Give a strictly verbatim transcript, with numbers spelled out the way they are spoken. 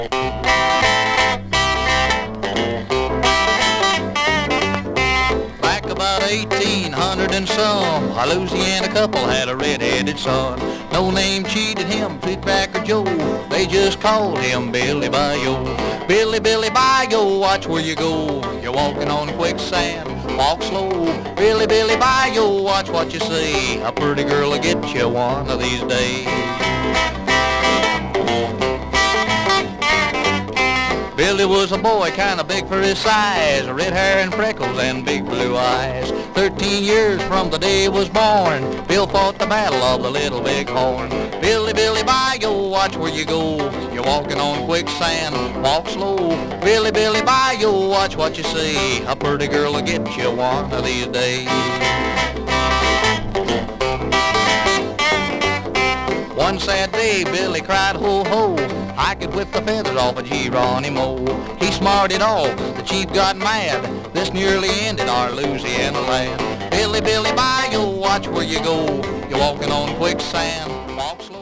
Back about eighteen hundred and some, a Louisiana couple had a red-headed son. No name cheated him, Sweetback or Joe, they just called him Billy Bayou. Billy, Billy Bayou, watch where you go, you're walking on quicksand, walk slow. Billy, Billy Bayou, watch what you say, a pretty girl will get you one of these days. Billy was a boy kinda big for his size, red hair and freckles and big blue eyes. Thirteen years from the day he was born, Bill fought the battle of the Little Big Horn. Billy, Billy Bayou, watch where you go, you're walking on quicksand, walk slow. Billy, Billy Bayou, watch what you say, a pretty girl will get you one of these days. One sad day, Billy cried, ho, ho, I could whip the feathers off of Geronimo. He smarted off, the chief got mad, this nearly ended our Louisiana land. Billy, Billy Bayou, watch where you go, you're walking on quicksand, walk slow.